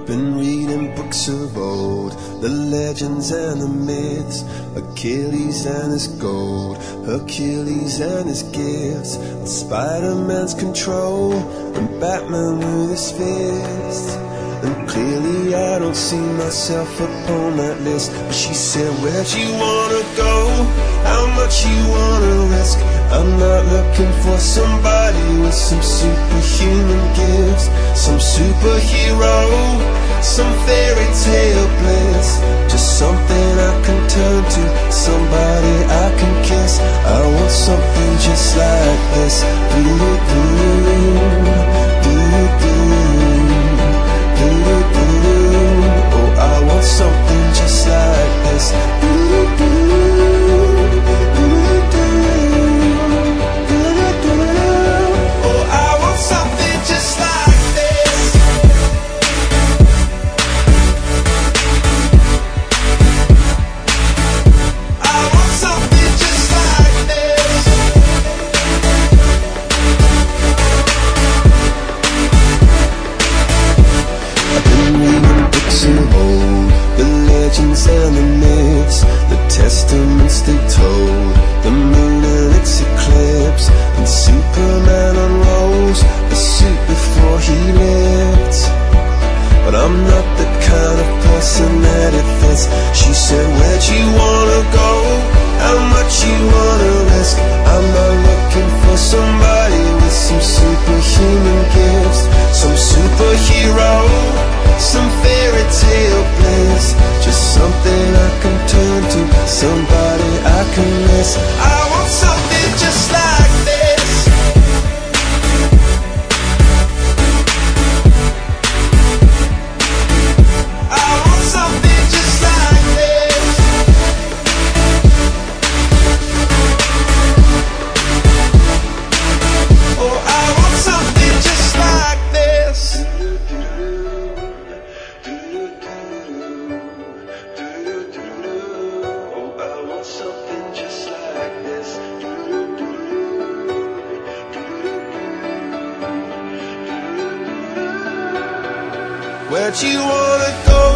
Been reading books of old, the legends and the myths, Achilles and his gold, Hercules and his gifts, and Spider-Man's control, and Batman with his fists. And clearly I don't see myself upon that list. But she said, where'd you wanna go? How much you wanna risk? I'm not looking for somebody with some superhuman gifts, some superhero, some fairy tale bliss. Just something I can turn to, somebody I can kiss. I want something just like this. Oh, I want something just like this. Oh, I want something just like this. I want something just like this. I've been reading books of old, the legends and the myths, the testaments they told, the moon and its eclipse, and Superman unrolls the suit before he lived. But I'm not the kind of person that it fits. She said, where'd you wanna go? How much you wanna risk? I'm not looking for somebody with some superhuman gifts, some superhero, some fairy tale bliss. Just something I can turn to, somebody I can miss. I want something just like this. I want something just like this. Oh, I want something just like this. Oh, I want something just like this. Where'd you wanna go?